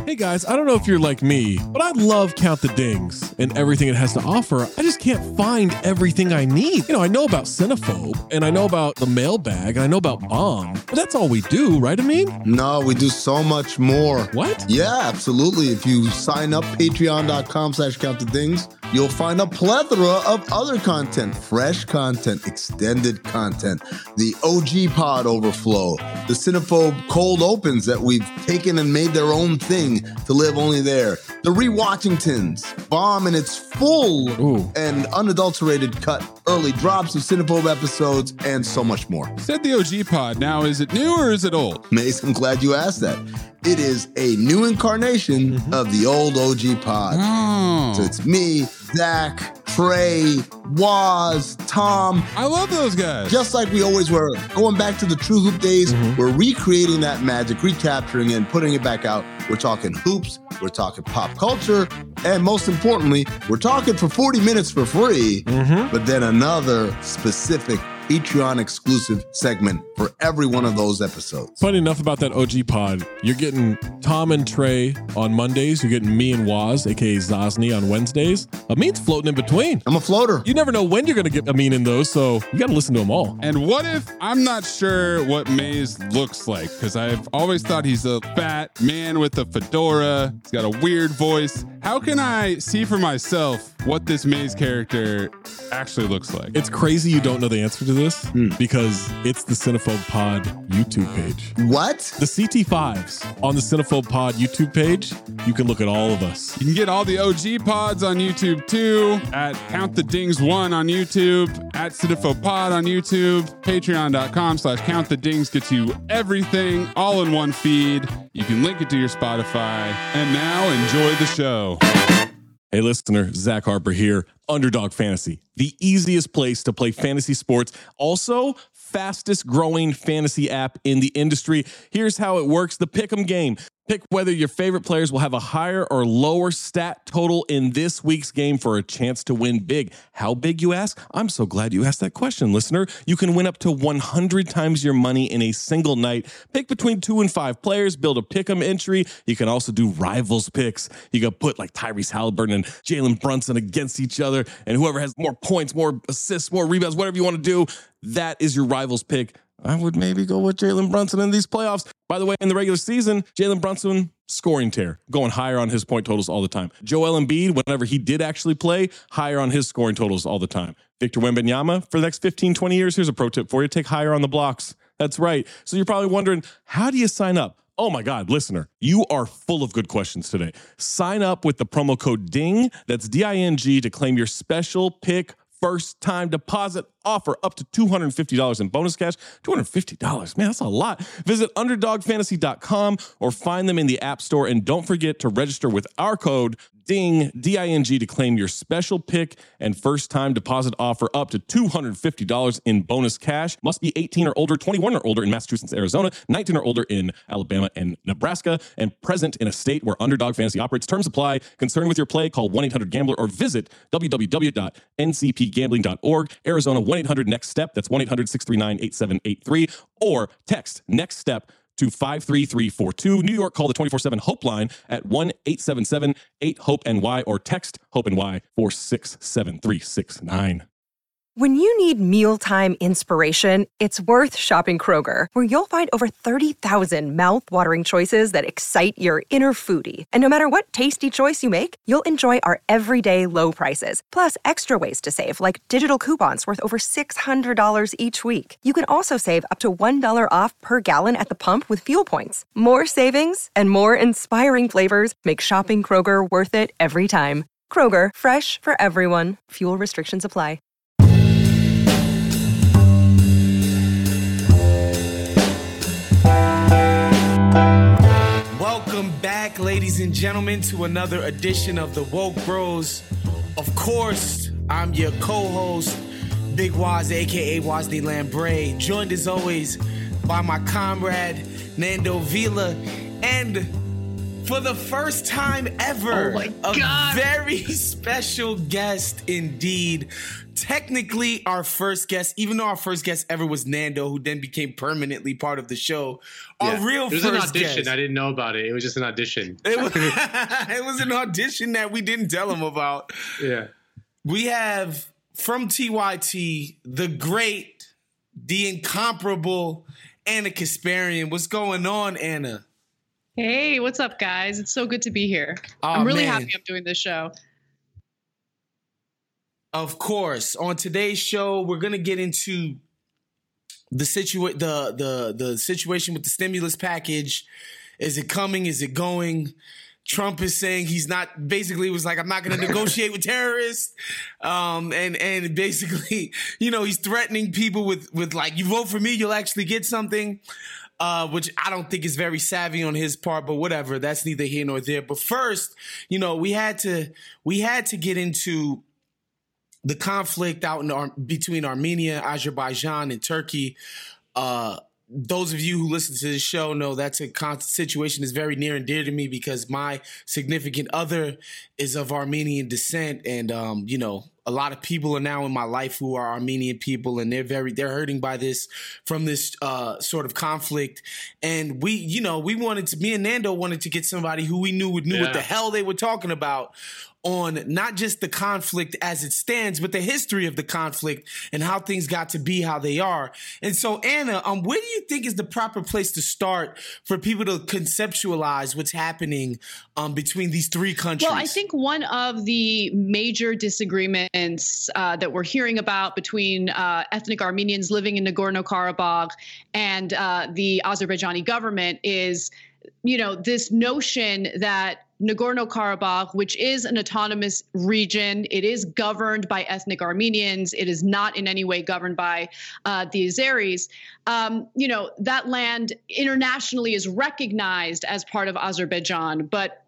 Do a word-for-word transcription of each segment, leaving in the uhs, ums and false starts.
Hey guys, I don't know if you're like me, but I love Count the Dings and everything it has to offer. I just can't find everything I need. You know, I know about Cinephobe, and I know about the mailbag, and I know about Bomb, but that's all we do, right, Amin? No, we do so much more. What? Yeah, absolutely. If you sign up, patreon.com slash count the dings, you'll find a plethora of other content, fresh content, extended content, the O G Pod Overflow, the Cinephobe Cold Opens that we've taken and made their own thing to live only there, the Rewatchingtons, Bomb in its full Ooh. and unadulterated cut, early drops of Cinephobe episodes, and so much more. You said the O G Pod. Now, is it new or is it old? Mace, I'm glad you asked that. It is a new incarnation mm-hmm. of the old O G Pod. Oh. So it's me, Zach, Trey, Waz, Tom. I love those guys. Just like we always were. Going back to the True Hoop days, mm-hmm. we're recreating that magic, recapturing it, and putting it back out. We're talking hoops, we're talking pop culture, and most importantly, we're talking for forty minutes for free, mm-hmm. but then another specific Patreon exclusive segment for every one of those episodes. Funny enough about that O G Pod, you're getting Tom and Trey on Mondays. You're getting me and Waz, aka Zosny, on Wednesdays. Amin's floating in between. I'm a floater. You never know when you're going to get Amin in those, so you got to listen to them all. And what if I'm not sure what Maze looks like? Because I've always thought he's a fat man with a fedora. He's got a weird voice. How can I see for myself what this Maze character actually looks like? It's crazy you don't know the answer to this mm. because it's the Cinephobe Pod YouTube page. What? The C T fives on the Cinephobe Pod YouTube page. You can look at all of us. You can get all the O G pods on YouTube too, at Count the Dings one on YouTube, at Cinephobe Pod on YouTube, patreon.com slash Count the Dings gets you everything all in one feed. You can link it to your Spotify. And now enjoy the show. Hey listener, Zach Harper here. Underdog Fantasy, the easiest place to play fantasy sports. Also, fastest growing fantasy app in the industry. Here's how it works. The Pick'em game. Pick whether your favorite players will have a higher or lower stat total in this week's game for a chance to win big. How big, you ask? I'm so glad you asked that question, listener. You can win up to one hundred times your money in a single night. Pick between two and five players, build a Pick'em entry. You can also do rivals picks. You can put like Tyrese Halliburton and Jalen Brunson against each other, and whoever has more points, more assists, more rebounds, whatever you want to do, that is your rivals pick. I would maybe go with Jalen Brunson in these playoffs. By the way, in the regular season, Jalen Brunson, scoring tear, going higher on his point totals all the time. Joel Embiid, whenever he did actually play, higher on his scoring totals all the time. Victor Wembanyama, for the next fifteen, twenty years, here's a pro tip for you. Take higher on the blocks. That's right. So you're probably wondering, how do you sign up? Oh my God, listener, you are full of good questions today. Sign up with the promo code DING, that's D I N G, to claim your special pick first time deposit offer up to two hundred fifty dollars in bonus cash. two hundred fifty dollars, man, that's a lot. Visit underdog fantasy dot com or find them in the App Store. And don't forget to register with our code DING, D I N G, to claim your special pick and first time deposit offer up to two hundred fifty dollars in bonus cash. Must be eighteen or older, twenty-one or older in Massachusetts, Arizona, nineteen or older in Alabama and Nebraska, and present in a state where Underdog Fantasy operates. Terms apply. Concerned with your play, call one eight hundred gambler or visit w w w dot n c p gambling dot org. Arizona, one eight hundred next step. That's one eight hundred six three nine eight seven eight three. Or text next step to five three three four two. New York, call the twenty-four seven HOPE line at one eight seven seven eight hope N Y or text HOPE-NY four six seven three six nine. When you need mealtime inspiration, it's worth shopping Kroger, where you'll find over thirty thousand mouth-watering choices that excite your inner foodie. And no matter what tasty choice you make, you'll enjoy our everyday low prices, plus extra ways to save, like digital coupons worth over six hundred dollars each week. You can also save up to one dollar off per gallon at the pump with fuel points. More savings and more inspiring flavors make shopping Kroger worth it every time. Kroger, fresh for everyone. Fuel restrictions apply. Welcome back, ladies and gentlemen, to another edition of the Woke Bros. Of course, I'm your co-host, Big Waz, aka Wazny Lambre, joined as always by my comrade, Nando Vila, and for the first time ever, Oh my a God. very special guest indeed. Technically, our first guest, even though our first guest ever was Nando, who then became permanently part of the show. Our Yeah. real It was first an audition. guest. I didn't know about it. It was just an audition. It was, it was an audition that we didn't tell him about. Yeah. We have from T Y T, the great, the incomparable Anna Kasparian. What's going on, Anna? Hey, what's up, guys? It's so good to be here. Aw, I'm really man. happy I'm doing this show. Of course, on today's show, we're gonna get into the situa- the the the situation with the stimulus package. Is it coming? Is it going? Trump is saying he's not. Basically, was like, I'm not going to negotiate with terrorists, um, and and basically, you know, he's threatening people with with like, you vote for me, you'll actually get something. Uh, which I don't think is very savvy on his part, but whatever. That's neither here nor there. But first, you know, we had to we had to get into the conflict out in Ar- between Armenia, Azerbaijan, and Turkey. Uh, those of you who listen to this show know that's a con- situation that's very near and dear to me because my significant other is of Armenian descent, and um, you know, a lot of people are now in my life who are Armenian people, and they're very they're hurting by this from this uh, sort of conflict. And we, you know, we wanted to. Me and Nando wanted to get somebody who we knew knew Yeah. what the hell they were talking about on not just the conflict as it stands, but the history of the conflict and how things got to be how they are. And so, Anna, um, where do you think is the proper place to start for people to conceptualize what's happening um, between these three countries? Well, I think one of the major disagreements uh, that we're hearing about between uh, ethnic Armenians living in Nagorno-Karabakh and uh, the Azerbaijani government is, you know, this notion that Nagorno-Karabakh, which is an autonomous region, it is governed by ethnic Armenians. It is not in any way governed by uh, the Azeris. Um, you know, that land internationally is recognized as part of Azerbaijan, but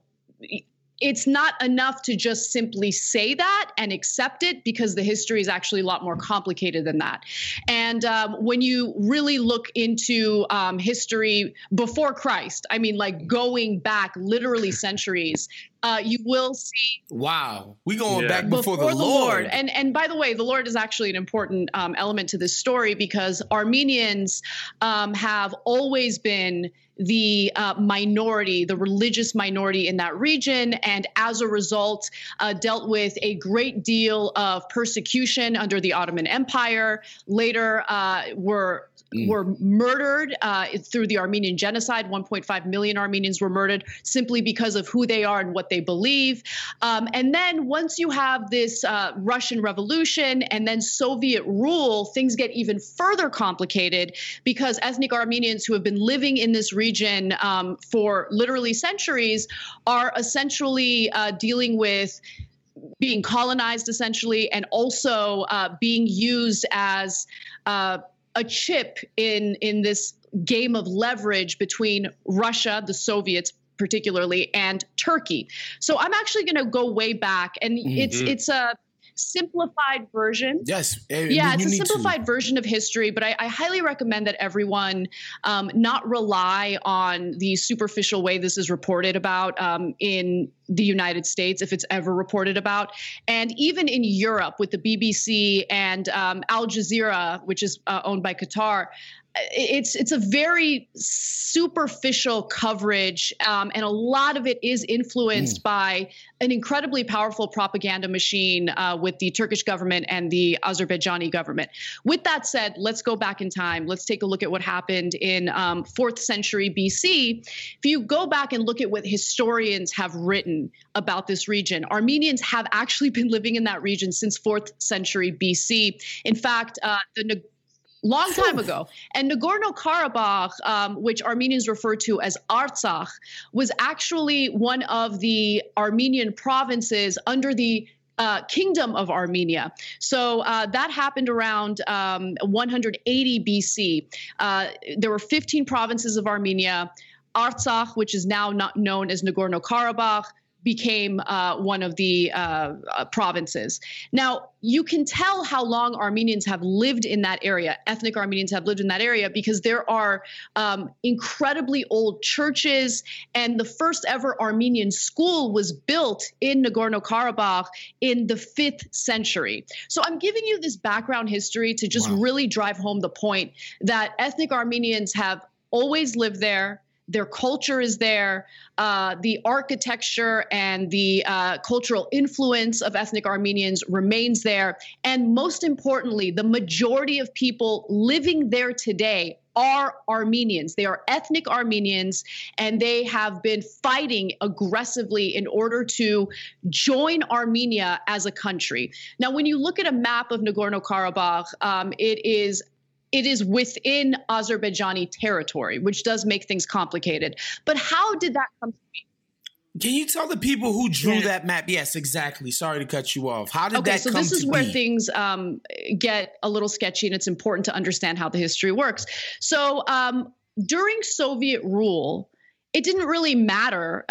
it's not enough to just simply say that and accept it because the history is actually a lot more complicated than that. And um, when you really look into um, history before Christ, I mean, like going back literally centuries, uh, you will see Wow, we going Yeah. back before, before the, Lord. And and by the way, the Lord is actually an important um, element to this story because Armenians um, have always been the uh, minority, the religious minority in that region, and as a result, uh, dealt with a great deal of persecution under the Ottoman Empire. Later, uh, were were murdered uh, through the Armenian genocide. one point five million Armenians were murdered simply because of who they are and what they believe. Um, and then once you have this uh, Russian Revolution and then Soviet rule, things get even further complicated because ethnic Armenians who have been living in this region um, for literally centuries are essentially uh, dealing with being colonized essentially and also uh, being used as uh, a chip in in this game of leverage between Russia, the Soviets particularly, and Turkey. So I'm actually going to go way back, and Mm-hmm. it's it's a simplified version. Yes. eh, Yeah, you it's a need to. simplified version of history, but I, I highly recommend that everyone um, not rely on the superficial way this is reported about um, in the United States, if it's ever reported about. And even in Europe with the B B C and um, Al Jazeera, which is uh, owned by Qatar, it's it's a very superficial coverage, um, and a lot of it is influenced mm. by an incredibly powerful propaganda machine uh, with the Turkish government and the Azerbaijani government. With that said, let's go back in time. Let's take a look at what happened in um, fourth century B C. If you go back and look at what historians have written about this region, Armenians have actually been living in that region since fourth century B C. In fact, uh, the long time ago. And Nagorno-Karabakh, um, which Armenians refer to as Artsakh, was actually one of the Armenian provinces under the uh, Kingdom of Armenia. So uh, that happened around um, one hundred eighty B C. Uh, there were fifteen provinces of Armenia. Artsakh, which is now not known as Nagorno-Karabakh, became uh, one of the uh, uh, provinces. Now, you can tell how long Armenians have lived in that area, ethnic Armenians have lived in that area, because there are um, incredibly old churches, and the first ever Armenian school was built in Nagorno-Karabakh in the fifth century. So I'm giving you this background history to just wow. really drive home the point that ethnic Armenians have always lived there. Their culture is there. Uh, the architecture and the uh, cultural influence of ethnic Armenians remains there. And most importantly, the majority of people living there today are Armenians. They are ethnic Armenians, and they have been fighting aggressively in order to join Armenia as a country. Now, when you look at a map of Nagorno-Karabakh, um, it is It is within Azerbaijani territory, which does make things complicated. But how did that come to be? Can you tell the people who drew yeah. that map? Yes, exactly. Sorry to cut you off. How did okay, that so come to be? This is where things um, get a little sketchy, and it's important to understand how the history works. So um, during Soviet rule, it didn't really matter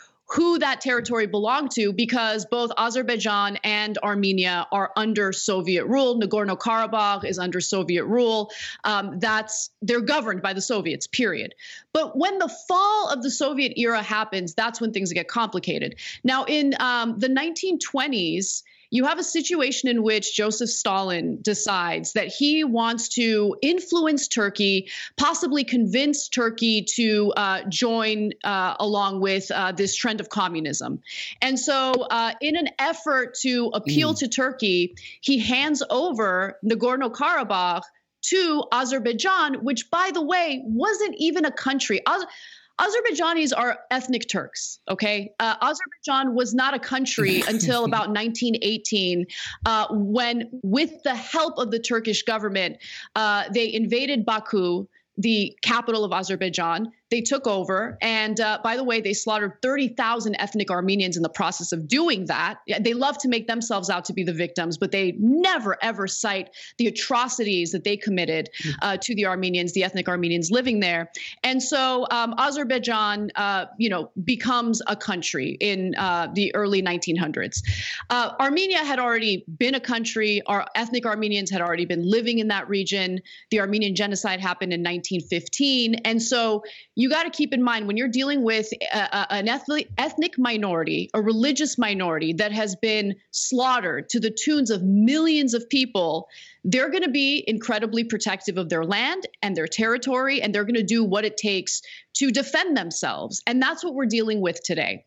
who that territory belonged to, because both Azerbaijan and Armenia are under Soviet rule. Nagorno-Karabakh is under Soviet rule. Um, that's they're governed by the Soviets, period. But when the fall of the Soviet era happens, that's when things get complicated. Now, in um, the nineteen twenties, you have a situation in which Joseph Stalin decides that he wants to influence Turkey, possibly convince Turkey to uh, join uh, along with uh, this trend of communism. And so uh, in an effort to appeal mm. to Turkey, he hands over Nagorno-Karabakh to Azerbaijan, which, by the way, wasn't even a country. Az- Azerbaijanis are ethnic Turks, okay? Uh, Azerbaijan was not a country until about nineteen eighteen, uh, when, with the help of the Turkish government, uh, they invaded Baku, the capital of Azerbaijan. They took over. And uh, by the way, they slaughtered thirty thousand ethnic Armenians in the process of doing that. They love to make themselves out to be the victims, but they never, ever cite the atrocities that they committed uh, to the Armenians, the ethnic Armenians living there. And so um, Azerbaijan, uh, you know, becomes a country in uh, the early nineteen hundreds. Uh, Armenia had already been a country. Our ethnic Armenians had already been living in that region. The Armenian genocide happened in nineteen fifteen. And so you got to keep in mind, when you're dealing with a, a, an ethnic, ethnic minority, a religious minority that has been slaughtered to the tunes of millions of people, they're going to be incredibly protective of their land and their territory, and they're going to do what it takes to defend themselves. And that's what we're dealing with today.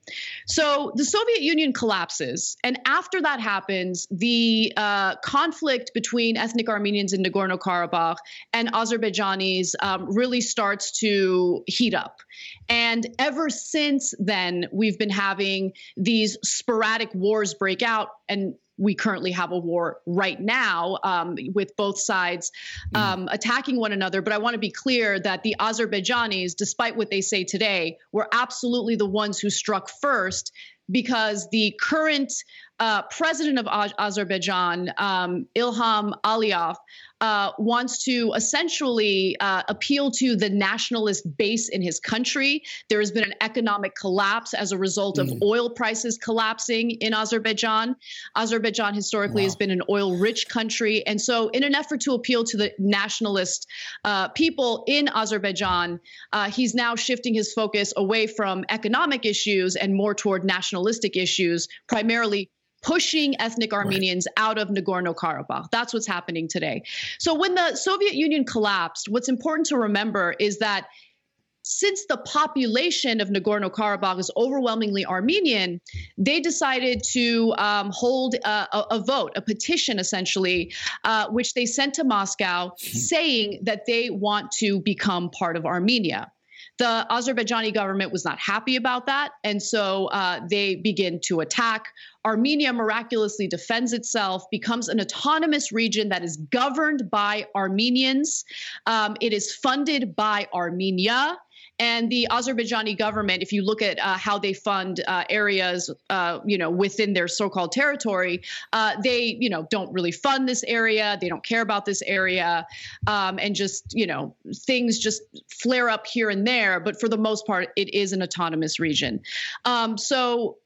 So the Soviet Union collapses. And after that happens, the uh, conflict between ethnic Armenians in Nagorno-Karabakh and Azerbaijanis um, really starts to heat up. And ever since then, we've been having these sporadic wars break out, and we currently have a war right now um, with both sides um, mm. attacking one another. But I want to be clear that the Azerbaijanis, despite what they say today, were absolutely the ones who struck first, because the current uh, president of Az- Azerbaijan, um, Ilham Aliyev, uh, wants to essentially uh, appeal to the nationalist base in his country. There has been an economic collapse as a result of mm. oil prices collapsing in Azerbaijan. Azerbaijan historically wow. has been an oil-rich country. And so in an effort to appeal to the nationalist uh, people in Azerbaijan, uh, he's now shifting his focus away from economic issues and more toward nationalistic issues, primarily pushing ethnic Armenians right. out of Nagorno-Karabakh. That's what's happening today. So when the Soviet Union collapsed, what's important to remember is that since the population of Nagorno-Karabakh is overwhelmingly Armenian, they decided to um, hold a, a, a vote, a petition essentially, uh, which they sent to Moscow mm-hmm. saying that they want to become part of Armenia. The Azerbaijani government was not happy about that, and so uh, they begin to attack. Armenia miraculously defends itself, becomes an autonomous region that is governed by Armenians. Um, it is funded by Armenia. And the Azerbaijani government, if you look at uh, how they fund uh, areas, uh, you know, within their so-called territory, uh, they, you know, don't really fund this area. They don't care about this area, um, and just, you know, things just flare up here and there. But for the most part, it is an autonomous region. Um, so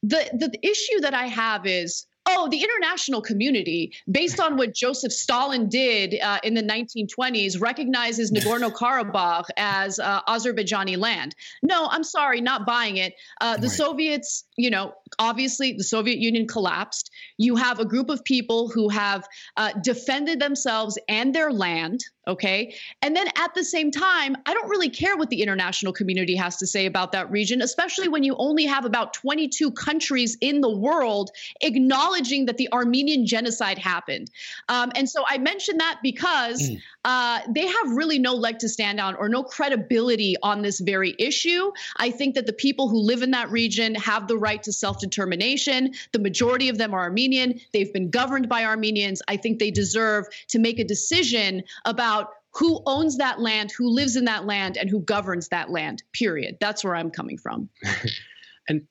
the the issue that I have is, oh, the international community, based on what Joseph Stalin did uh, in the nineteen twenties, recognizes Nagorno-Karabakh as uh, Azerbaijani land. No, I'm sorry, not buying it. Uh, the right. Soviets, you know, obviously the Soviet Union collapsed. You have a group of people who have uh, defended themselves and their land. Okay. And then at the same time, I don't really care what the international community has to say about that region, especially when you only have about twenty-two countries in the world acknowledging that the Armenian genocide happened. Um, and so I mentioned that because mm. uh, they have really no leg to stand on or no credibility on this very issue. I think that the people who live in that region have the right to self-determination. The majority of them are Armenian. They've been governed by Armenians. I think they deserve to make a decision about who owns that land, who lives in that land, and who governs that land, period. That's where I'm coming from. And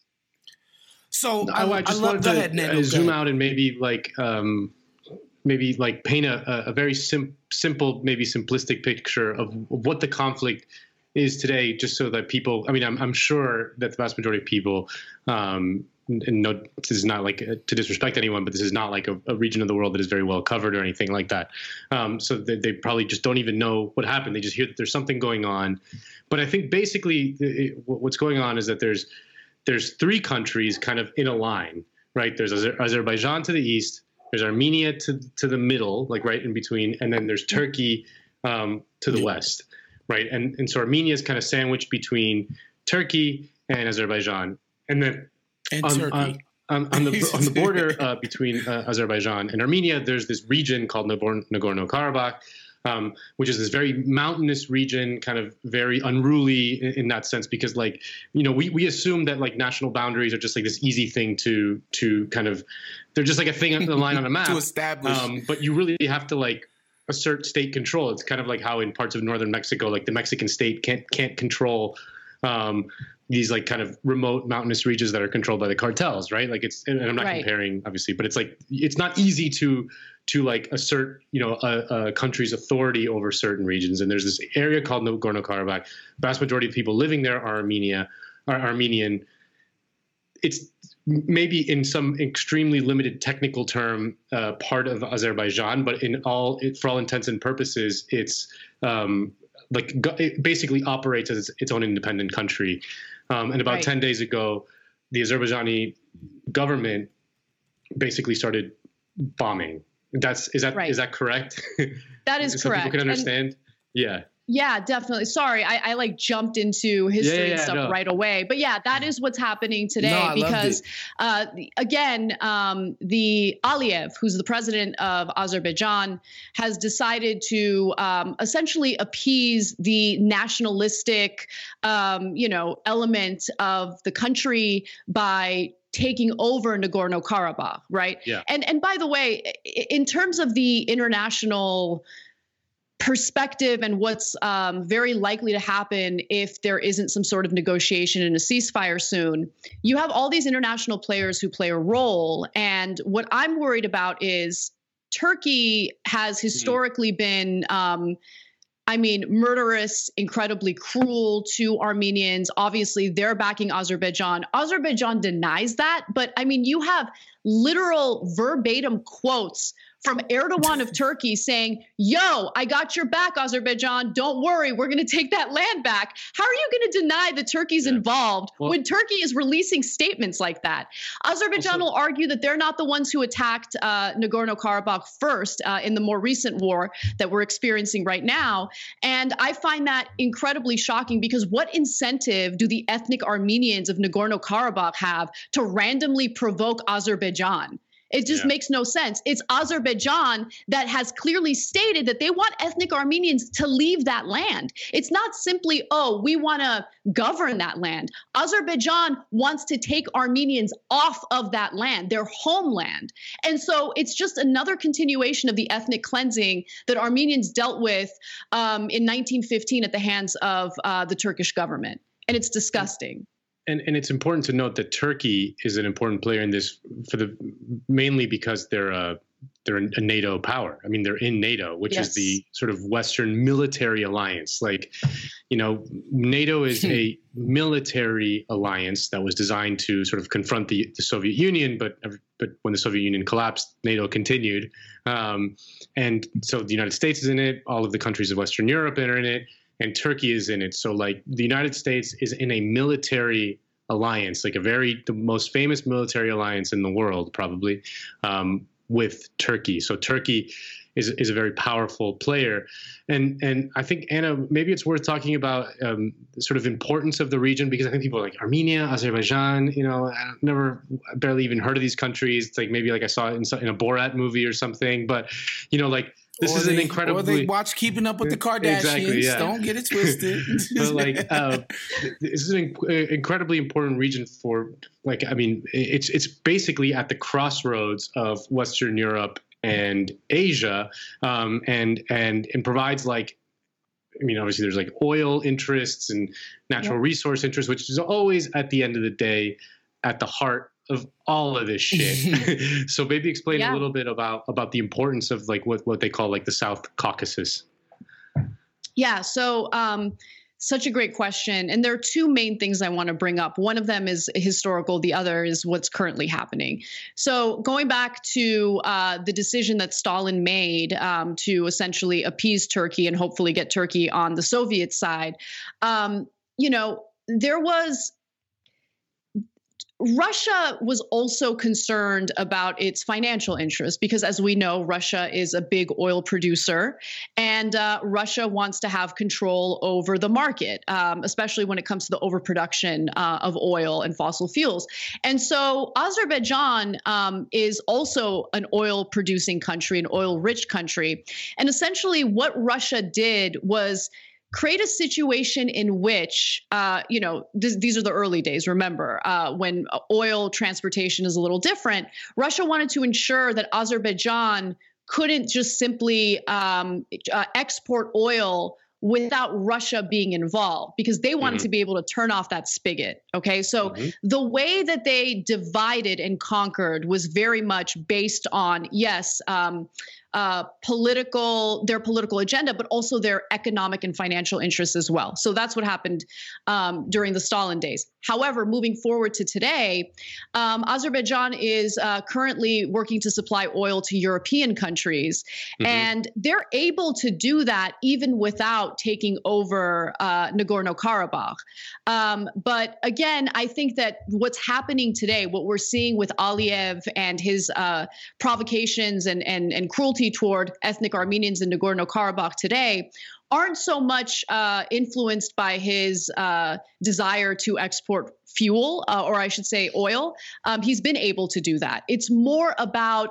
so I, I just I wanted to ahead, Nando, zoom out and maybe like um, maybe like paint a, a very sim- simple, maybe simplistic picture of what the conflict is today, just so that people, I mean, I'm, I'm sure that the vast majority of people, um, and no, this is not like uh, to disrespect anyone, but this is not like a, a region of the world that is very well covered or anything like that. Um, so they, they probably just don't even know what happened. They just hear that there's something going on. But I think basically it, what's going on is that there's there's three countries kind of in a line, right? There's Azer- Azerbaijan to the east, there's Armenia to to the middle, like right in between, and then there's Turkey um, to the west, right? And and so Armenia is kind of sandwiched between Turkey and Azerbaijan, and then And on, Turkey. On, on, on, the, on the border uh, between uh, Azerbaijan and Armenia, there's this region called Nagorno-Karabakh, um, which is this very mountainous region, kind of very unruly in, in that sense, because like, you know, we, we assume that like national boundaries are just like this easy thing to to kind of, they're just like a thing on the line on a map. to establish. Um, but you really have to like assert state control. It's kind of like how in parts of northern Mexico, like the Mexican state can't can't control um, these like kind of remote mountainous regions that are controlled by the cartels, right? Like it's, and I'm not right. comparing obviously, but it's like, it's not easy to, to like assert, you know, a, a country's authority over certain regions. And there's this area called Nagorno-Karabakh. Vast majority of people living there are Armenia, are Armenian. It's maybe in some extremely limited technical term, uh, part of Azerbaijan, but in all, it, for all intents and purposes, it's um, like it basically operates as its own independent country. Um, and about right. ten days ago, the Azerbaijani government basically started bombing. That's is that right. is that correct? That is so correct. People can understand. And, yeah. Yeah, definitely. Sorry, I, I like jumped into history yeah, yeah, and stuff no. right away. But yeah, that is what's happening today no, because, uh, again, um, the Aliyev, who's the president of Azerbaijan, has decided to um, essentially appease the nationalistic, um, you know, element of the country by taking over Nagorno-Karabakh, right? Yeah. And and by the way, in terms of the international perspective and what's um, very likely to happen if there isn't some sort of negotiation and a ceasefire soon, you have all these international players who play a role. And what I'm worried about is Turkey has historically mm. been, um, I mean, murderous, incredibly cruel to Armenians. Obviously, they're backing Azerbaijan. Azerbaijan denies that. But I mean, you have literal verbatim quotes from Erdogan of Turkey saying, yo, I got your back, Azerbaijan. Don't worry. We're going to take that land back. How are you going to deny that Turkey's yeah. involved well, when Turkey is releasing statements like that? Azerbaijan also will argue that they're not the ones who attacked uh, Nagorno-Karabakh first uh, in the more recent war that we're experiencing right now. And I find that incredibly shocking because what incentive do the ethnic Armenians of Nagorno-Karabakh have to randomly provoke Azerbaijan? It just yeah. makes no sense. It's Azerbaijan that has clearly stated that they want ethnic Armenians to leave that land. It's not simply, oh, we want to govern that land. Azerbaijan wants to take Armenians off of that land, their homeland. And so it's just another continuation of the ethnic cleansing that Armenians dealt with um, in nineteen fifteen at the hands of uh, the Turkish government. And it's disgusting. And and it's important to note that Turkey is an important player in this for the mainly because they're a they're a NATO power. I mean, they're in NATO, which yes. is the sort of Western military alliance. Like, you know, NATO is a military alliance that was designed to sort of confront the, the Soviet Union, but but when the Soviet Union collapsed, NATO continued. Um, and so the United States is in it. All of the countries of Western Europe are in it, and Turkey is in it. So like the United States is in a military alliance, like a very the most famous military alliance in the world, probably. Um, with Turkey. So Turkey is is a very powerful player. And and I think, Anna, maybe it's worth talking about um, the sort of importance of the region, because I think people are like Armenia, Azerbaijan, you know, I've never, barely even heard of these countries. It's like maybe like I saw it in, in a Borat movie or something, but, you know, like this or is they, an incredibly... Or they watch Keeping Up with the Kardashians. Exactly, yeah. Don't get it twisted. But like, uh, this is an inc- incredibly important region for, like, I mean, it's it's basically at the crossroads of Western Europe and Asia, um, and and and provides like, I mean, obviously there's like oil interests and natural yeah. resource interests, which is always at the end of the day at the heart of all of this shit. So maybe explain yeah. a little bit about about the importance of like what what they call like the South Caucasus. Yeah. So. Um, Such a great question. And there are two main things I want to bring up. One of them is historical. The other is what's currently happening. So going back to uh, the decision that Stalin made um, to essentially appease Turkey and hopefully get Turkey on the Soviet side, um, you know, there was Russia was also concerned about its financial interests because, as we know, Russia is a big oil producer, and uh, Russia wants to have control over the market, um, especially when it comes to the overproduction uh, of oil and fossil fuels. And so Azerbaijan um, is also an oil-producing country, an oil-rich country. And essentially what Russia did was create a situation in which, uh, you know, th- these are the early days, remember, uh, when oil transportation is a little different. Russia wanted to ensure that Azerbaijan couldn't just simply um, uh, export oil without Russia being involved, because they wanted mm-hmm. to be able to turn off that spigot. Okay, so mm-hmm. the way that they divided and conquered was very much based on, yes, um, uh, political, their political agenda, but also their economic and financial interests as well. So that's what happened um, during the Stalin days. However, moving forward to today, um, Azerbaijan is uh, currently working to supply oil to European countries, mm-hmm. and they're able to do that even without taking over uh, Nagorno-Karabakh. Um, but again, I think that what's happening today, what we're seeing with Aliyev and his uh, provocations and, and, and cruelty toward ethnic Armenians in Nagorno-Karabakh today aren't so much uh, influenced by his uh, desire to export fuel, uh, or I should say oil. Um, he's been able to do that. It's more about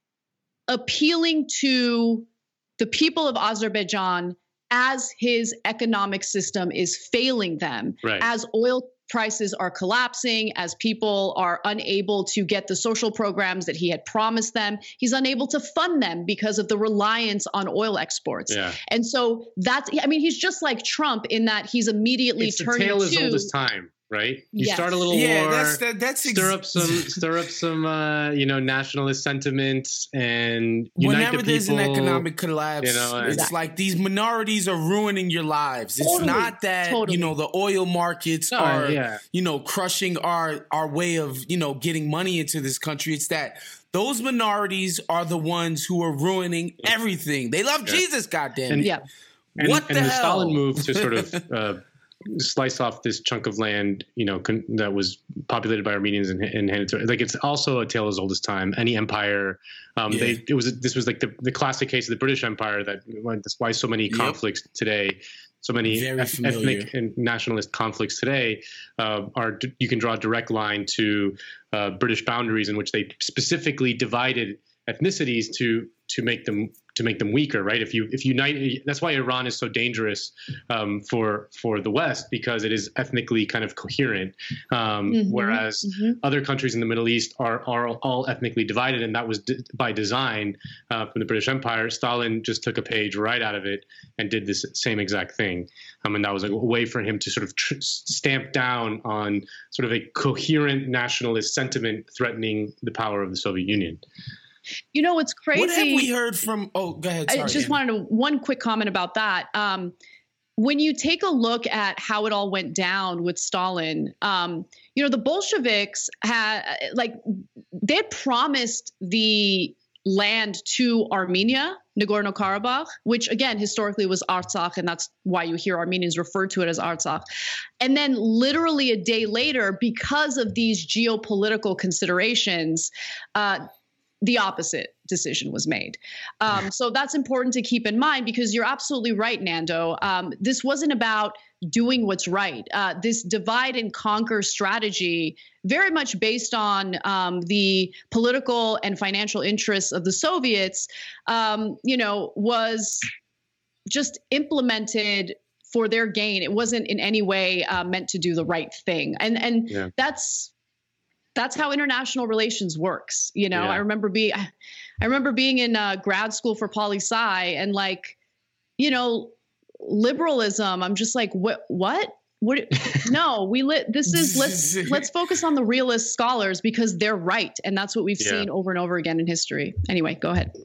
appealing to the people of Azerbaijan as his economic system is failing them, right. as oil prices are collapsing, as people are unable to get the social programs that he had promised them. He's unable to fund them because of the reliance on oil exports. Yeah. And so that's, I mean, he's just like Trump in that he's immediately it's turning to— It's the tale as old as time. Right, you yes. start a little yeah, war, that's, that, that's ex- stir up some, stir up some, uh, you know, nationalist sentiments, and unite whenever the there's people, an economic collapse, you know, it's exactly. like these minorities are ruining your lives. It's totally, not that totally. you know the oil markets no, are, yeah. you know, crushing our our way of you know getting money into this country. It's that those minorities are the ones who are ruining everything. They love yeah. Jesus, goddamn and, it. Yeah. And, what and the, the hell? Stalin move to sort of uh, slice off this chunk of land, you know, con- that was populated by Armenians and, and handed to, like, it's also a tale as old as time. Any empire, um, yeah. they, it was, this was like the, the classic case of the British Empire that, that's why so many conflicts yep. today, so many eth- ethnic and nationalist conflicts today uh, are, you can draw a direct line to uh, British boundaries in which they specifically divided ethnicities to, to make them to make them weaker, right? If you if you unite, that's why Iran is so dangerous um, for for the West, because it is ethnically kind of coherent, um, mm-hmm, whereas mm-hmm. other countries in the Middle East are are all ethnically divided, and that was d- by design uh, from the British Empire. Stalin just took a page right out of it and did this same exact thing, um, and that was a way for him to sort of tr- stamp down on sort of a coherent nationalist sentiment threatening the power of the Soviet Union. You know, it's crazy. What have we heard from? Oh, go ahead. Sorry, I just Anna. wanted to, one quick comment about that. Um, when you take a look at how it all went down with Stalin, um, you know, the Bolsheviks had like they had promised the land to Armenia, Nagorno-Karabakh, which again, historically was Artsakh, and that's why you hear Armenians refer to it as Artsakh. And then literally a day later, because of these geopolitical considerations, uh, the opposite decision was made. Um, so that's important to keep in mind, because you're absolutely right, Nando. Um, this wasn't about doing what's right. Uh, this divide and conquer strategy, very much based on um, the political and financial interests of the Soviets, um, you know, was just implemented for their gain. It wasn't in any way uh, meant to do the right thing. And, and yeah. that's, That's how international relations works. You know, yeah. I remember being, I remember being in uh, grad school for poli sci, and like, you know, liberalism. I'm just like, what, what, what? No, we lit. This is let's let's focus on the realist scholars, because they're right, and that's what we've yeah. seen over and over again in history. Anyway, go ahead.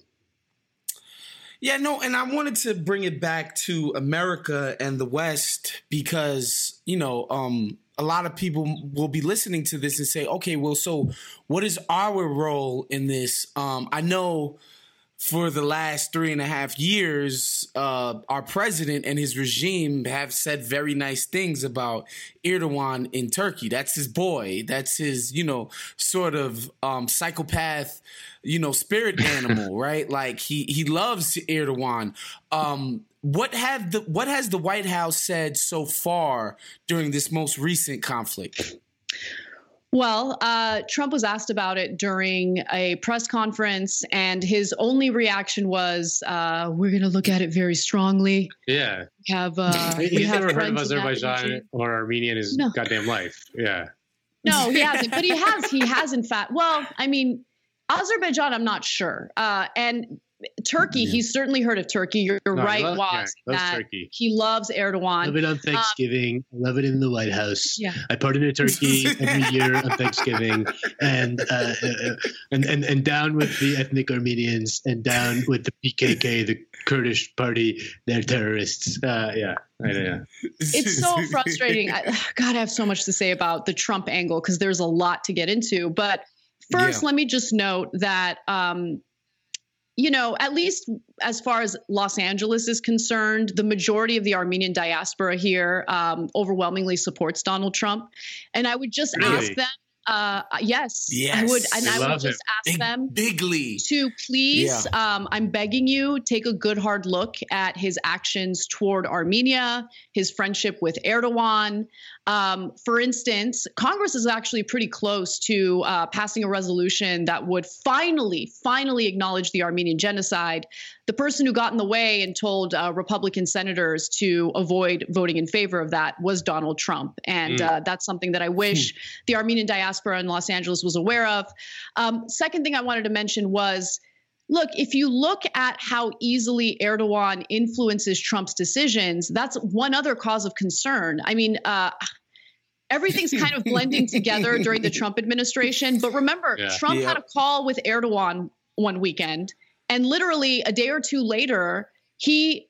Yeah, no, and I wanted to bring it back to America and the West, because you know, um. a lot of people will be listening to this and say, okay, well, so what is our role in this? Um, I know for the last three and a half years, uh, our president and his regime have said very nice things about Erdogan in Turkey. That's his boy. That's his, you know, sort of um, psychopath, you know, spirit animal, right? Like he he loves Erdogan. Um, What have the what has the White House said so far during this most recent conflict? Well, uh, Trump was asked about it during a press conference, and his only reaction was, uh, "We're going to look at it very strongly." Yeah, we have uh, he's we have never heard of friends in that Azerbaijan region. or Armenia in his No. goddamn life. Yeah, No, he hasn't, but he has. He has, in fact. Well, I mean, Azerbaijan, I'm not sure, uh, and. Turkey, yeah. he's certainly heard of Turkey. You're, you're no, right, love, Waz, yeah, that Turkey. he loves Erdogan. Love it on Thanksgiving. Um, love it in the White House. Yeah. I pardon a turkey every year on Thanksgiving, and, uh, uh, and and and down with the ethnic Armenians, and down with the P K K, the Kurdish party. They're terrorists. Uh, yeah, I know. It's so frustrating. I, God, I have so much to say about the Trump angle, because there's a lot to get into. But first, yeah. let me just note that. Um, You know, at least as far as Los Angeles is concerned, the majority of the Armenian diaspora here um, overwhelmingly supports Donald Trump. And I would just really? ask them, uh, yes, yes, I would, and I, I would just it. ask Big, them bigly to please, yeah. um, I'm begging you, take a good hard look at his actions toward Armenia, his friendship with Erdogan. Um, for instance, Congress is actually pretty close to uh, passing a resolution that would finally, finally acknowledge the Armenian genocide. The person who got in the way and told uh, Republican senators to avoid voting in favor of that was Donald Trump. And mm. uh, that's something that I wish the Armenian diaspora in Los Angeles was aware of. Um, second thing I wanted to mention was, look, if you look at how easily Erdogan influences Trump's decisions, that's one other cause of concern. I mean, uh, everything's kind of blending together during the Trump administration. But remember, yeah. Trump yeah. had a call with Erdogan one weekend, and literally a day or two later, he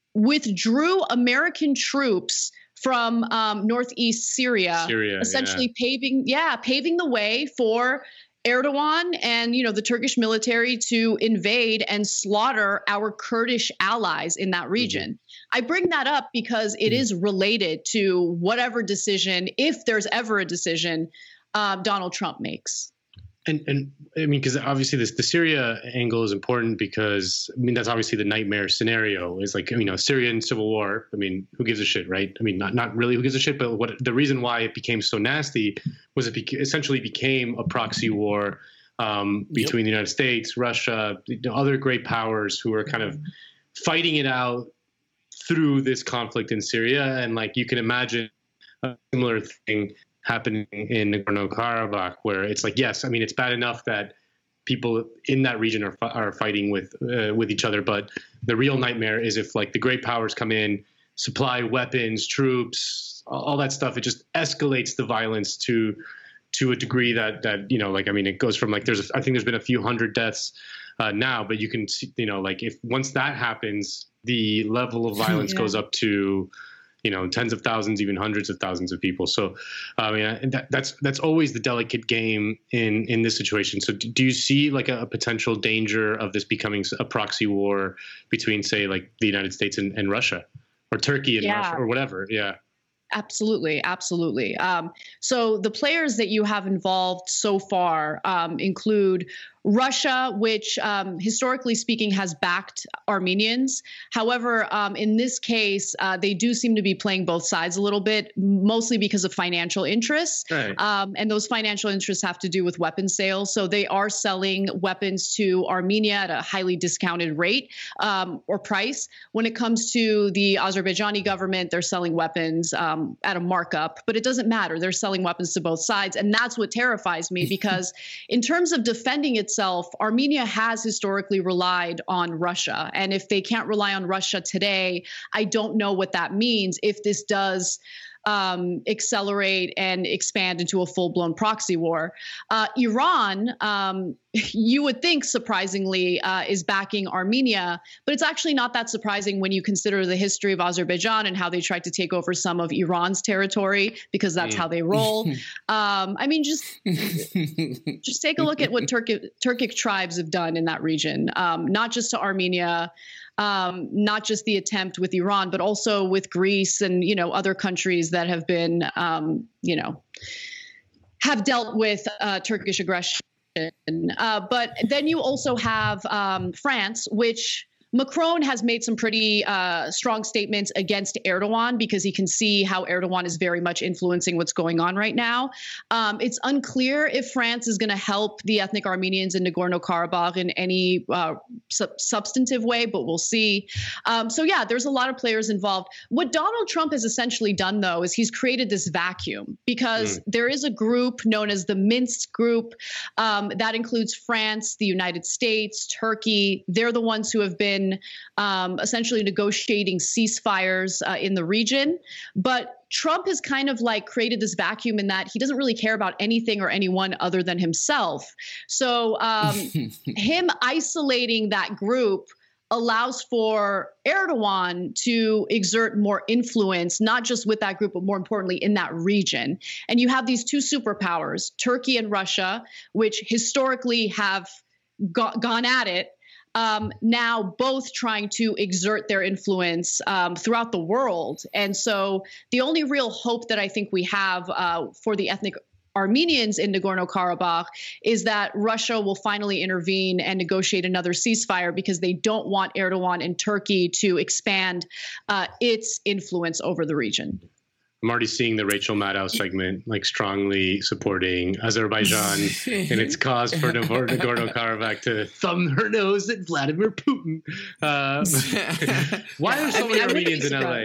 withdrew American troops from um, northeast Syria, Syria essentially yeah. paving, yeah, paving the way for Erdogan and, you know, the Turkish military to invade and slaughter our Kurdish allies in that region. Mm-hmm. I bring that up because it mm-hmm. is related to whatever decision, if there's ever a decision, uh, Donald Trump makes. And, and I mean, because obviously this, the Syria angle is important because, I mean, that's obviously the nightmare scenario is like, you know, Syrian civil war. I mean, who gives a shit, right? I mean, not not really who gives a shit, but what the reason why it became so nasty was it beca- essentially became a proxy war um, between yep. the United States, Russia, you know, other great powers who are kind of fighting it out through this conflict in Syria. And like, you can imagine a similar thing happening in Nagorno-Karabakh, where it's like, yes, I mean, it's bad enough that people in that region are are fighting with uh, with each other, but the real nightmare is if like the great powers come in, supply weapons, troops, all that stuff. It just escalates the violence to to a degree that that you know, like I mean, it goes from like there's a, I think there's been a few hundred deaths uh, now, but you can see, you know, like if once that happens, the level of violence yeah. goes up to, you know, tens of thousands, even hundreds of thousands of people. So, I mean, that, that's that's always the delicate game in in this situation. So, do you see like a, a potential danger of this becoming a proxy war between, say, like the United States and, and Russia, or Turkey and yeah. Russia, or whatever? Yeah. Absolutely, absolutely. Um, so the players that you have involved so far um, include Russia, which um, historically speaking has backed Armenians. However, um, in this case, uh, they do seem to be playing both sides a little bit, mostly because of financial interests. Right. Um, and those financial interests have to do with weapon sales. So they are selling weapons to Armenia at a highly discounted rate um, or price. When it comes to the Azerbaijani government, they're selling weapons um, at a markup, but it doesn't matter. They're selling weapons to both sides. And that's what terrifies me, because in terms of defending itself, Itself, Armenia has historically relied on Russia. And if they can't rely on Russia today, I don't know what that means if this does um, accelerate and expand into a full-blown proxy war. Uh, Iran, um, you would think, surprisingly, uh, is backing Armenia, but it's actually not that surprising when you consider the history of Azerbaijan and how they tried to take over some of Iran's territory, because that's mm. how they roll. um, I mean, just just take a look at what Turkic, Turkic tribes have done in that region, um, not just to Armenia, um, not just the attempt with Iran, but also with Greece and, you know, other countries that have been, um, you know, have dealt with uh, Turkish aggression. Uh, but then you also have um, France, which Macron has made some pretty uh, strong statements against Erdogan, because he can see how Erdogan is very much influencing what's going on right now. Um, it's unclear if France is going to help the ethnic Armenians in Nagorno-Karabakh in any uh, su- substantive way, but we'll see. Um, so yeah, there's a lot of players involved. What Donald Trump has essentially done, though, is he's created this vacuum, because mm. there is a group known as the Minsk Group um, that includes France, the United States, Turkey. They're the ones who have been Um, essentially negotiating ceasefires uh, in the region. But Trump has kind of like created this vacuum in that he doesn't really care about anything or anyone other than himself. So um, him isolating that group allows for Erdogan to exert more influence, not just with that group, but more importantly in that region. And you have these two superpowers, Turkey and Russia, which historically have go- gone at it. Um, now both trying to exert their influence um, throughout the world. And so the only real hope that I think we have uh, for the ethnic Armenians in Nagorno-Karabakh is that Russia will finally intervene and negotiate another ceasefire, because they don't want Erdogan and Turkey to expand uh, its influence over the region. I'm already seeing the Rachel Maddow segment, like strongly supporting Azerbaijan in its cause for Nagorno-Karabakh to thumb her nose at Vladimir Putin. Uh, why are so I mean, many I'm Armenians in L A?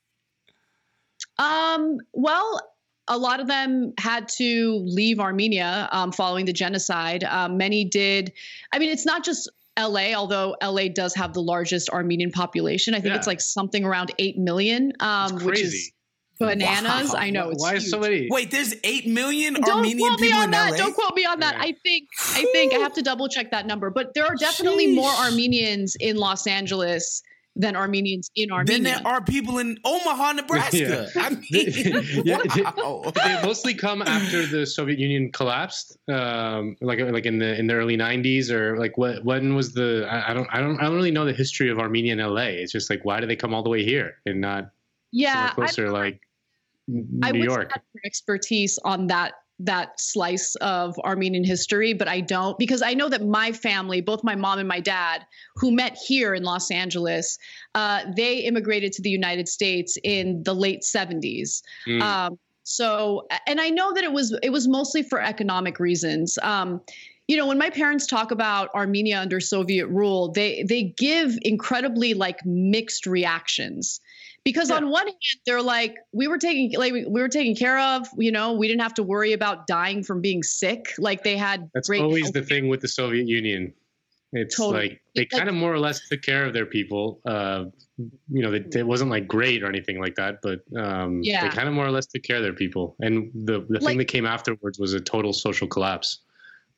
Um, well, a lot of them had to leave Armenia um, following the genocide. Um, many did. I mean, it's not just L A, although L A does have the largest Armenian population. I think yeah. it's like something around eight million, um, which is bananas. Wow. I know. It's Why huge. is so many? Wait, there's eight million Don't Armenian quote me people on in that. L A? Don't quote me on that. I think I think I have to double check that number. But there are definitely Sheesh. more Armenians in Los Angeles than Armenians in Armenia. Then there are people in Omaha, Nebraska. Yeah. I mean, yeah, wow. they, they mostly come after the Soviet Union collapsed, um, like like in the in the early nineties, or like what when was the I, I don't I don't I don't really know the history of Armenia in L A. It's just like, why do they come all the way here and not yeah closer I, like New I wish York? I had more expertise on that that slice of Armenian history, but I don't, because I know that my family, both my mom and my dad, who met here in Los Angeles, uh, they immigrated to the United States in the late seventies. Mm. Um, so, and I know that it was it was mostly for economic reasons. Um, you know, when my parents talk about Armenia under Soviet rule, they they give incredibly like mixed reactions. Because yeah. on one hand, they're like, we were taking like we were taken care of, you know, we didn't have to worry about dying from being sick. Like they had That's great always health the thing with the Soviet Union. It's totally. like they it's kind like, of more or less took care of their people. Uh, you know, it, it wasn't like great or anything like that, but um, yeah. they kind of more or less took care of their people. And the, the like, thing that came afterwards was a total social collapse.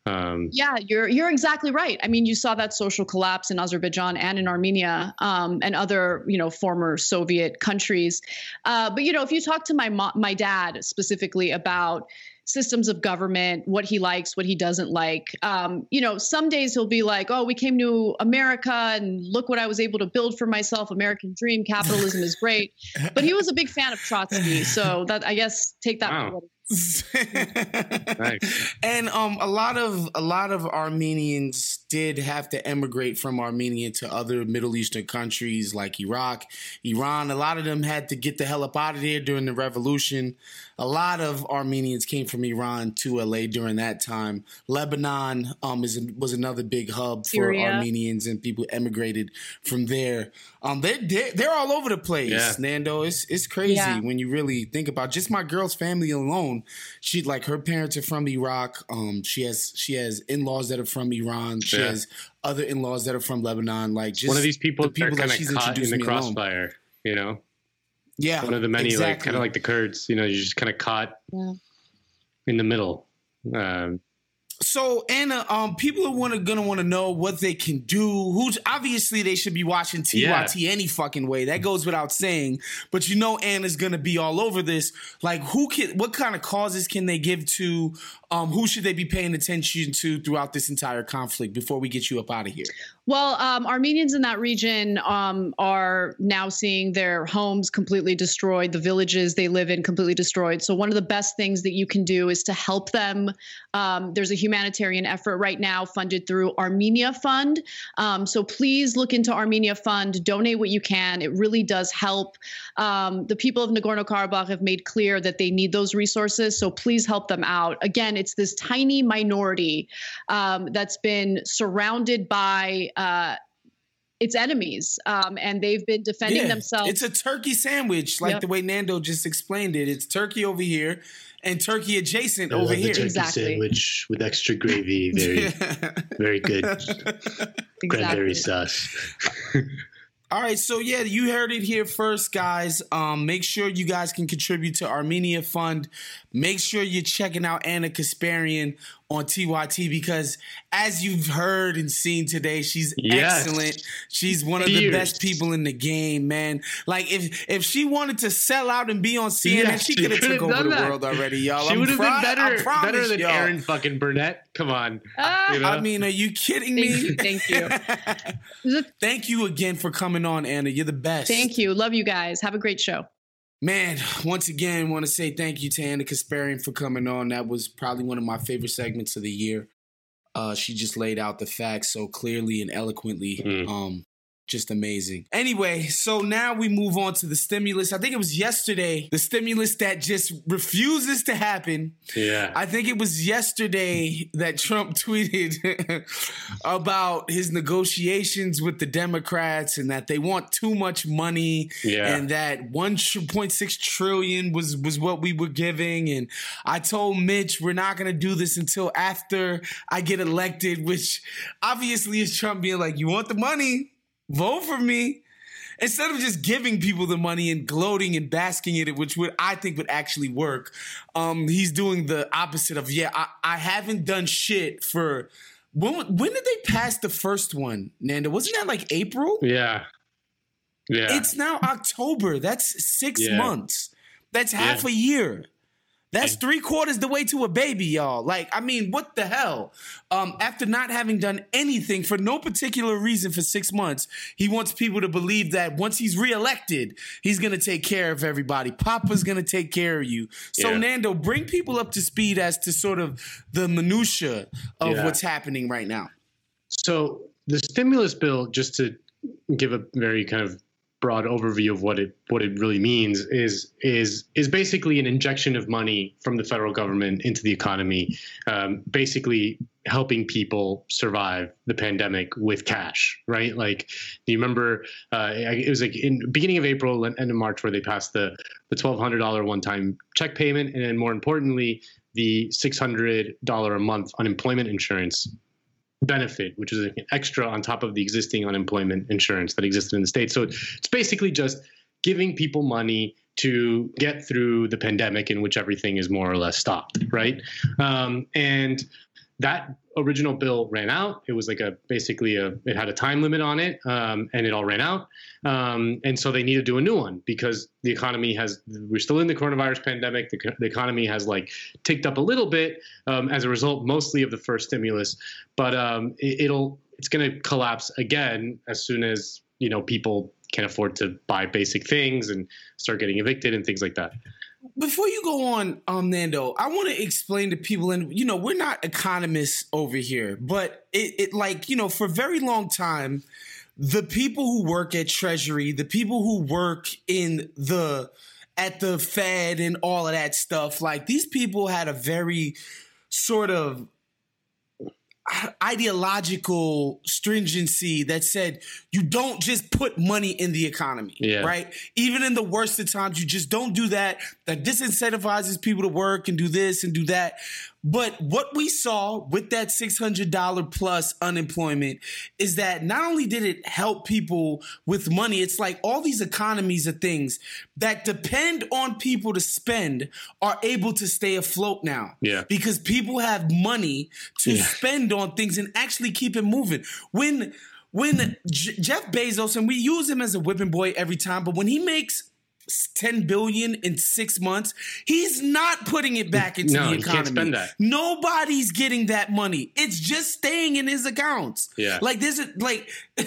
Um, yeah, you're you're exactly right. I mean, you saw that social collapse in Azerbaijan and in Armenia um, and other, you know, former Soviet countries. Uh, but, you know, if you talk to my mo- my dad specifically about systems of government, what he likes, what he doesn't like, um, you know, some days he'll be like, oh, we came to America and look what I was able to build for myself. American dream, capitalism is great. But he was a big fan of Trotsky. So that, I guess, take that. Wow. Nice. And um, a lot of a lot of Armenians did have to emigrate from Armenia to other Middle Eastern countries like Iraq, Iran. A lot of them had to get the hell up out of there during the revolution. A lot of Armenians came from Iran to L A during that time. Lebanon um, is was another big hub for Syria. Armenians, and people emigrated from there. Um, they're, they're, they're all over the place, Yeah. Nando. It's it's crazy Yeah. when you really think about just my girl's family alone. She like her parents are from Iraq. Um, she has she has in-laws that are from Iran. She Yeah. has other in-laws that are from Lebanon. Like just one of these people, the people that are that kind she's of caught in introduced the me alone. crossfire, you know? Yeah, One of the many, like exactly. kind of like the Kurds, you know, you're just kind of caught Yeah. in the middle. Um, So Anna, um, people are wanna, gonna want to know what they can do. Who's obviously they should be watching T Y T Yeah. any fucking way. That goes without saying. But you know Anna's gonna be all over this. Like, who can? What kind of causes can they give to? Um, who should they be paying attention to throughout this entire conflict? Before we get you up out of here. Well, um, Armenians in that region um, are now seeing their homes completely destroyed, the villages they live in completely destroyed. So one of the best things that you can do is to help them. Um, there's a humanitarian effort right now funded through Armenia Fund. Um, so please look into Armenia Fund, donate what you can. It really does help. Um, the people of Nagorno-Karabakh have made clear that they need those resources. So please help them out. Again, it's this tiny minority um, that's been surrounded by uh, its enemies, um, and they've been defending Yeah, themselves. It's a turkey sandwich, like Yep. the way Nando just explained it. It's turkey over here and turkey adjacent I over love the here. turkey Exactly. sandwich with extra gravy. Very, very good. Cranberry Exactly. sauce. All right, so yeah, you heard it here first, guys. Um, make sure you guys can contribute to Armenia Fund. Make sure you're checking out Anna Kasparian on T Y T because, as you've heard and seen today, she's Yes. excellent. She's one of the Years. best people in the game, man. Like if if she wanted to sell out and be on C N N, Yeah, she she could have could've took over done the that. world already, y'all. she I'm would have been pri- I better, promise better than y'all. Aaron fucking Burnett. Come on. Ah, You know? I mean, are you kidding me? Thank you. Thank you. Thank you again for coming on, Anna. You're the best. Thank you. Love you guys. Have a great show. Man, once again, want to say thank you to Anna Kasparian for coming on. That was probably one of my favorite segments of the year. Uh, she just laid out the facts so clearly and eloquently. Mm. Um, just amazing. Anyway, so now we move on to the stimulus. I think it was yesterday, the stimulus that just refuses to happen. Yeah. I think it was yesterday that Trump tweeted about his negotiations with the Democrats and that they want too much money Yeah. and that one point six trillion was, was what we were giving. And I told Mitch, we're not going to do this until after I get elected, which obviously is Trump being like, you want the money? Vote for me. Instead of just giving people the money and gloating and basking in it, which would I think would actually work, um, he's doing the opposite of, yeah, I, I haven't done shit for, when, when did they pass the first one, Nando? Wasn't that like April? Yeah. Yeah. It's now October. That's six Yeah. months. That's half Yeah. a year. That's three quarters the way to a baby, y'all. Like, I mean, what the hell? Um, after not having done anything for no particular reason for six months, he wants people to believe that once he's reelected, he's going to take care of everybody. Papa's going to take care of you. So, Yeah. Nando, bring people up to speed as to sort of the minutia of Yeah. what's happening right now. So the stimulus bill, just to give a very kind of broad overview of what it what it really means, is is is basically an injection of money from the federal government into the economy, um, basically helping people survive the pandemic with cash, right? Like, do you remember uh, it was like in beginning of April and end of March where they passed the the twelve hundred dollars one-time check payment, and then more importantly, the six hundred dollars a month unemployment insurance benefit, which is an extra on top of the existing unemployment insurance that existed in the state. So it's basically just giving people money to get through the pandemic in which everything is more or less stopped, right? Um, and that original bill ran out. It was like a basically a it had a time limit on it, um, and it all ran out. Um, and so they need to do a new one because the economy has we're still in the coronavirus pandemic. The, the economy has like ticked up a little bit um, as a result, mostly of the first stimulus, but um, it, it'll it's going to collapse again as soon as you know people can't afford to buy basic things and start getting evicted and things like that. Before you go on, um, Nando, I want to explain to people, and you know, we're not economists over here, but it, it like, you know, for a very long time, the people who work at Treasury, the people who work in the, at the Fed and all of that stuff, like these people had a very sort of ideological stringency that said you don't just put money in the economy, yeah. right? Even in the worst of times, you just don't do that. That disincentivizes people to work and do this and do that. But what we saw with that six hundred dollars plus unemployment is that not only did it help people with money, it's like all these economies of things that depend on people to spend are able to stay afloat now. Yeah. Because people have money to yeah. spend on things and actually keep it moving. When when J- Jeff Bezos, and we use him as a whipping boy every time, but when he makes ten billion in six months, he's not putting it back into no, the economy. You can't spend that. Nobody's getting that money. It's just staying in his accounts. Yeah. Like this is like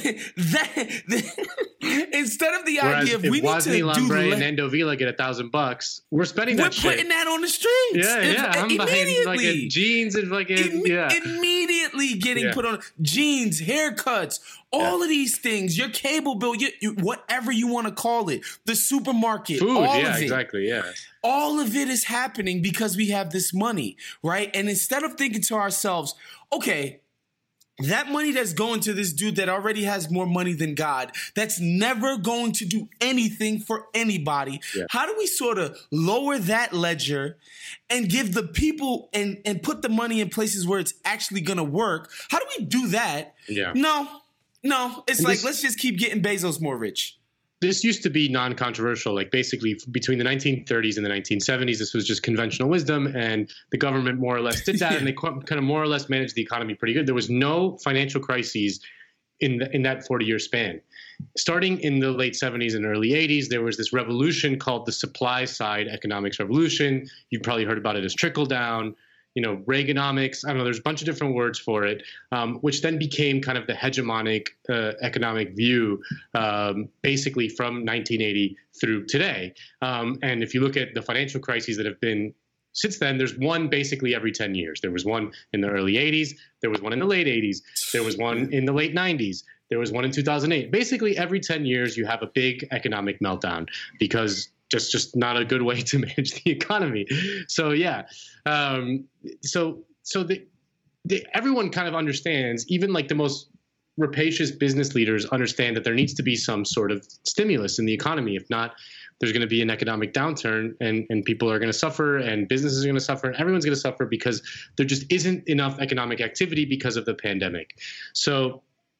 that, instead of the Whereas idea of if we Wozny, need to Lambre, do the and Nando Vila get a thousand bucks, we're spending we're that shit. putting that on the streets. Yeah, yeah. If, I'm buying like immediately. jeans and fucking Imme- yeah. Immediately getting Yeah. put on jeans, haircuts, all Yeah. of these things, your cable bill, you, you, whatever you want to call it, the supermarket, Food, all yeah, of it. exactly, yeah. All of it is happening because we have this money, right? And instead of thinking to ourselves, okay, that money that's going to this dude that already has more money than God, that's never going to do anything for anybody. Yeah. How do we sort of lower that ledger and give the people and, and put the money in places where it's actually going to work? How do we do that? Yeah. No, no. It's And like, this- let's just keep getting Bezos more rich. This used to be non-controversial, like basically between the nineteen thirties and the nineteen seventies, this was just conventional wisdom, and the government more or less did that, and they qu- kind of more or less managed the economy pretty good. There was no financial crises in the, in that forty-year span. Starting in the late seventies and early eighties, there was this revolution called the supply side economics revolution. You've probably heard about it as trickle down. You know, Reaganomics, I don't know, there's a bunch of different words for it, um, which then became kind of the hegemonic uh, economic view, um, basically from nineteen eighty through today. Um, and if you look at the financial crises that have been since then, there's one basically every ten years. There was one in the early eighties, there was one in the late eighties, there was one in the late nineties, there was one in two thousand eight. Basically, every ten years, you have a big economic meltdown because just just not a good way to manage the economy. So yeah, um, so so the, the everyone kind of understands, even like the most rapacious business leaders understand that there needs to be some sort of stimulus in the economy. If not, there's going to be an economic downturn, and and people are going to suffer, and businesses are going to suffer, and everyone's going to suffer because there just isn't enough economic activity because of the pandemic. So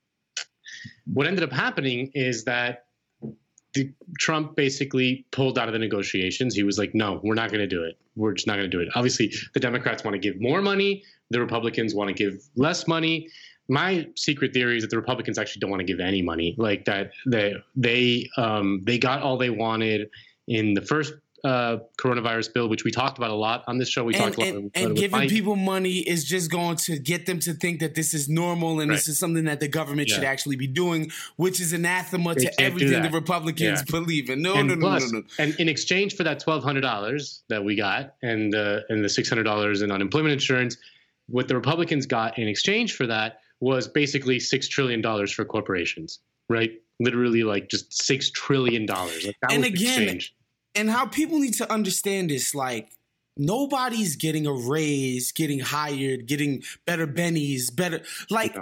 what ended up happening is that The, Trump basically pulled out of the negotiations. He was like, no, we're not going to do it. We're just not going to do it. Obviously, the Democrats want to give more money. The Republicans want to give less money. My secret theory is that the Republicans actually don't want to give any money. Like that, they they um, they got all they wanted in the first uh, coronavirus bill, which we talked about a lot on this show. We and, talked a lot. And, about and it giving Mike. people money is just going to get them to think that this is normal and Right. this is something that the government Yeah. should actually be doing, which is anathema They to can't do everything the that. Republicans Yeah. believe in. No, and no, no, plus, no, no. And in exchange for that twelve hundred dollars that we got and uh, and the six hundred dollars in unemployment insurance, what the Republicans got in exchange for that was basically six trillion dollars for corporations, right? Literally like just six trillion dollars. Like that And was the again, exchange. And how people need to understand this, like, nobody's getting a raise, getting hired, getting better bennies, better. Like, No.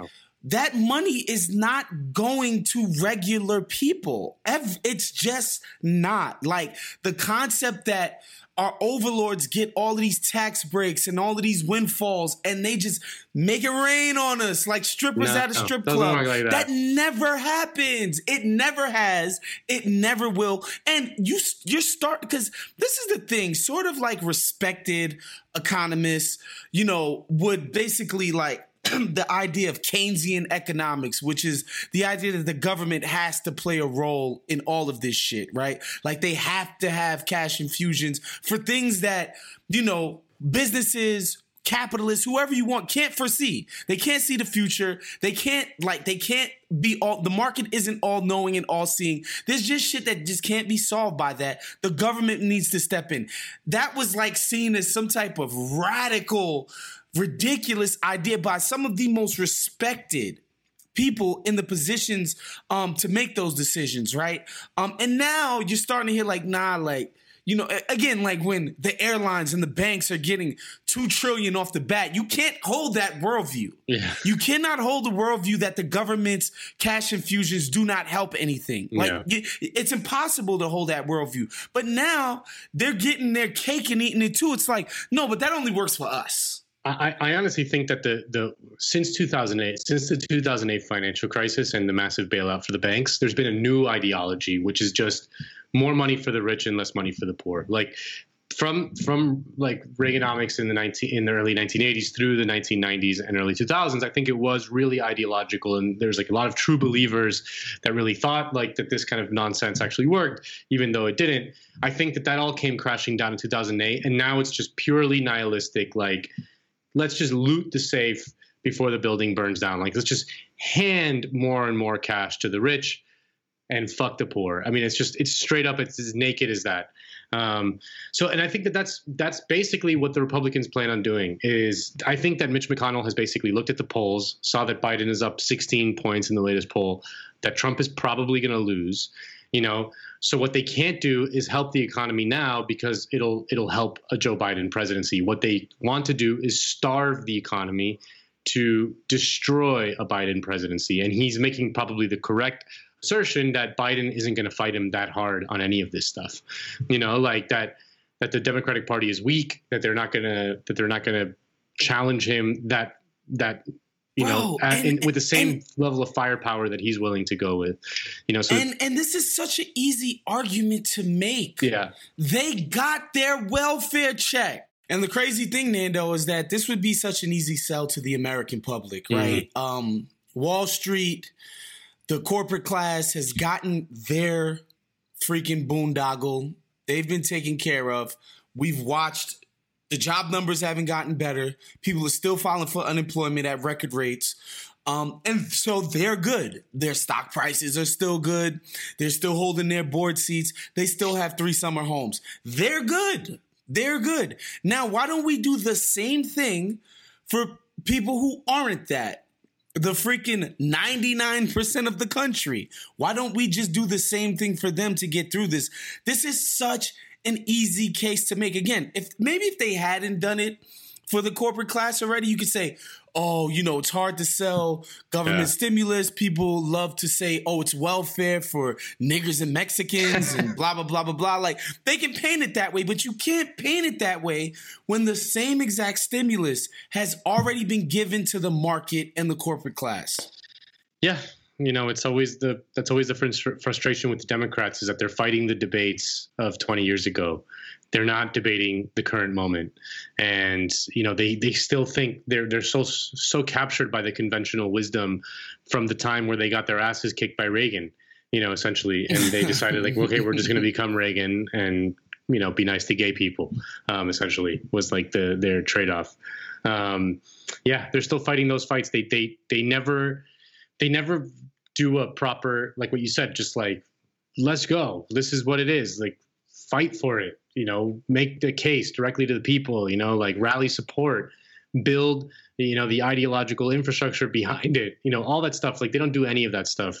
that money is not going to regular people. It's just not. Like the concept that our overlords get all of these tax breaks and all of these windfalls and they just make it rain on us like strippers no, at a strip no, club. like that. that never happens. It never has. It never will. And you, you're start because this is the thing, sort of like respected economists, you know, would basically like the idea of Keynesian economics, which is the idea that the government has to play a role in all of this shit, right? Like they have to have cash infusions for things that, you know, businesses, capitalists, whoever you want, can't foresee. They can't see the future. They can't like, they can't be all, the market isn't all knowing and all seeing. There's just shit that just can't be solved by that. The government needs to step in. That was like seen as some type of radical, ridiculous idea by some of the most respected people in the positions um, to make those decisions, right? Um, and now you're starting to hear like, nah, like, you know, again, like when the airlines and the banks are getting two trillion dollars off the bat, you can't hold that worldview. Yeah. You cannot hold the worldview that the government's cash infusions do not help anything. Like Yeah. you, it's impossible to hold that worldview. But now they're getting their cake and eating it too. It's like, no, but that only works for us. I, I honestly think that the the since two thousand eight, since the two thousand eight financial crisis and the massive bailout for the banks, there's been a new ideology, which is just more money for the rich and less money for the poor. Like from from like Reaganomics in the nineteen in the early nineteen eighties through the nineteen nineties and early two thousands, I think it was really ideological, and there's like a lot of true believers that really thought like that this kind of nonsense actually worked, even though it didn't. I think that that all came crashing down in two thousand eight, and now it's just purely nihilistic, like, let's just loot the safe before the building burns down. Like, let's just hand more and more cash to the rich and fuck the poor. I mean, it's just, it's straight up, it's as naked as that. Um, so, and I think that that's, that's basically what the Republicans plan on doing is, I think that Mitch McConnell has basically looked at the polls, saw that Biden is up sixteen points in the latest poll, that Trump is probably going to lose. You know, so what they can't do is help the economy now because it'll it'll help a Joe Biden presidency. What they want to do is starve the economy to destroy a Biden presidency. And he's making probably the correct assertion that Biden isn't going to fight him that hard on any of this stuff. You know, like that that the Democratic Party is weak, that they're not going to that they're not going to challenge him that that. You Bro, know, at, and, in, with the same and, level of firepower that he's willing to go with, you know. So and and this is such an easy argument to make. Yeah, they got their welfare check. And the crazy thing, Nando, is that this would be such an easy sell to the American public, right? Mm-hmm. Um, Wall Street, the corporate class has gotten their freaking boondoggle. They've been taken care of. We've watched. The job numbers haven't gotten better. People are still filing for unemployment at record rates. Um, and so they're good. Their stock prices are still good. They're still holding their board seats. They still have three summer homes. They're good. They're good. Now, why don't we do the same thing for people who aren't that? The freaking ninety-nine percent of the country. Why don't we just do the same thing for them to get through this? This is such an easy case to make. Again, if maybe if they hadn't done it for the corporate class already, you could say, oh, you know, it's hard to sell government yeah. stimulus. People love to say, oh, it's welfare for niggers and Mexicans and blah, blah, blah, blah, blah. Like, they can paint it that way, but you can't paint it that way when the same exact stimulus has already been given to the market and the corporate class. Yeah. You know, it's always the that's always the frustr- frustration with the Democrats is that they're fighting the debates of twenty years ago. They're not debating the current moment, and you know they they still think they're they're so so captured by the conventional wisdom from the time where they got their asses kicked by Reagan. You know, essentially, and they decided like, okay, we're just going to become Reagan and you know be nice to gay people. Um, essentially, was like the their trade off. Um, yeah, they're still fighting those fights. They they they never. They never do a proper, like what you said, just like, let's go. This is what it is. Like, fight for it, you know, make the case directly to the people, you know, like rally support, build, you know, the ideological infrastructure behind it, you know, all that stuff. Like, they don't do any of that stuff.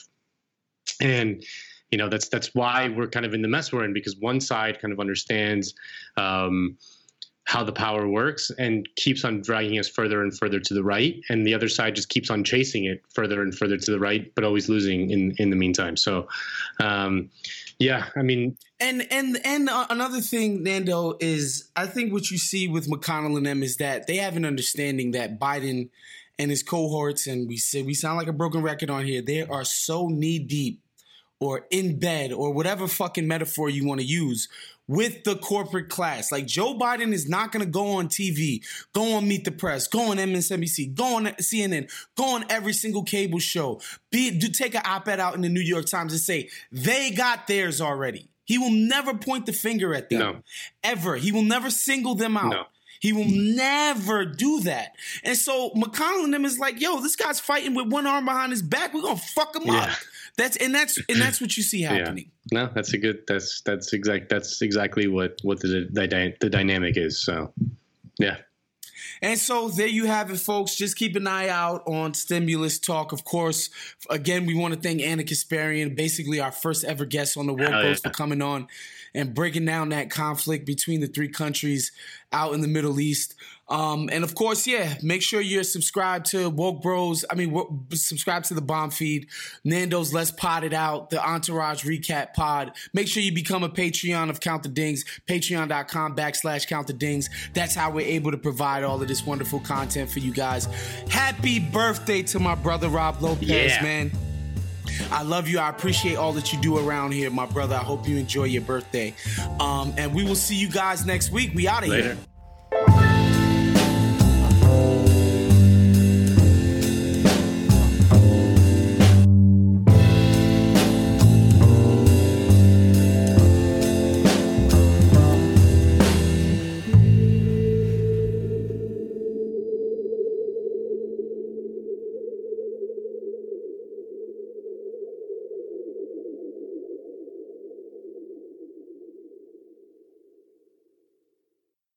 And, you know, that's that's why we're kind of in the mess we're in, because one side kind of understands um, how the power works and keeps on dragging us further and further to the right. And the other side just keeps on chasing it further and further to the right, but always losing in, in the meantime. So, um, yeah, I mean. And and and uh, another thing, Nando, is I think what you see with McConnell and them is that they have an understanding that Biden and his cohorts, and we say we sound like a broken record on here, they are so knee deep or in bed or whatever fucking metaphor you want to use with the corporate class. Like Joe Biden is not going to go on T V, go on Meet the Press, go on M S N B C, go on C N N, go on every single cable show, be do take an op-ed out in the New York Times and say they got theirs already. He will never point the finger at them, no. ever. He will never single them out. No. He will never do that. And so McConnell and them is like, yo, this guy's fighting with one arm behind his back. We're gonna fuck him yeah. up. That's and that's and that's what you see happening. Yeah. No, that's a good. That's that's exact. That's exactly what what the the, the dynamic is. So, yeah. And so there you have it, folks. Just keep an eye out on Stimulus Talk. Of course, again, we want to thank Ana Kasparian, basically our first ever guest on the Woke Bros, yeah. for coming on and breaking down that conflict between the three countries out in the Middle East. Um, and of course, yeah, make sure you're subscribed to Woke Bros. I mean, w- subscribe to the Bomb Feed, Nando's Let's Pod It Out, the Entourage Recap Pod. Make sure you become a Patreon of Count the Dings, patreon.com backslash Count the Dings. That's how we're able to provide all of this wonderful content for you guys. Happy birthday to my brother, Rob Lopez, yeah. man. I love you. I appreciate all that you do around here, my brother. I hope you enjoy your birthday. Um, and we will see you guys next week. We out of here.